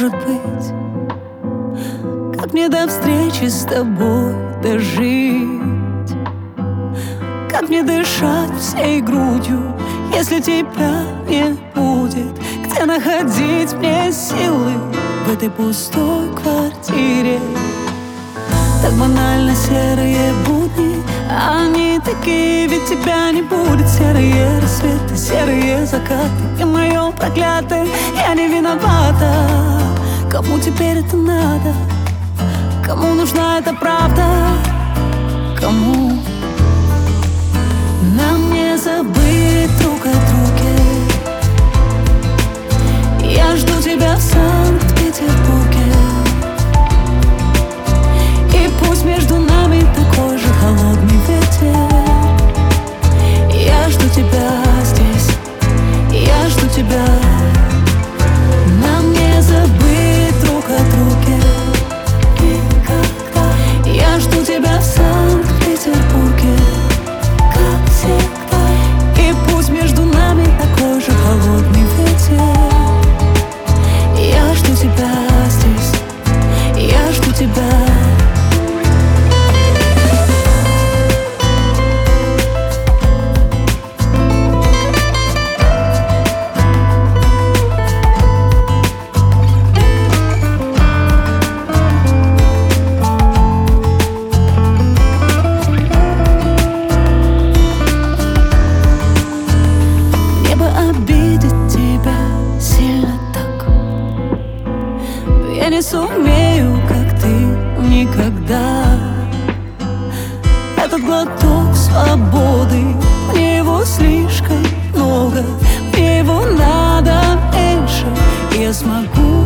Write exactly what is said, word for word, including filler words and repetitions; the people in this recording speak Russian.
может быть? Как мне до встречи с тобой дожить? Как мне дышать всей грудью, если тебя не будет? Где находить мне силы в этой пустой квартире? Так банально серые будни, а они такие, ведь тебя не будет. Серые рассветы, серые закаты, и мое проклятое, я не виновата. Кому теперь это надо? Кому нужна эта правда? Кому? Нам не забыть друг о друге. Я жду тебя в Санкт-Петербурге. И пусть между нами такой же холодный ветер. Я жду тебя здесь, я жду тебя. Нам не забыть друг о друге. Я жду тебя в Санкт-Петербурге, как всегда. И пусть между нами такой же холодный ветер. Я жду тебя здесь, я жду тебя. Я не сумею, как ты, никогда. Этот глоток свободы, мне его слишком много, мне его надо меньше. Я смогу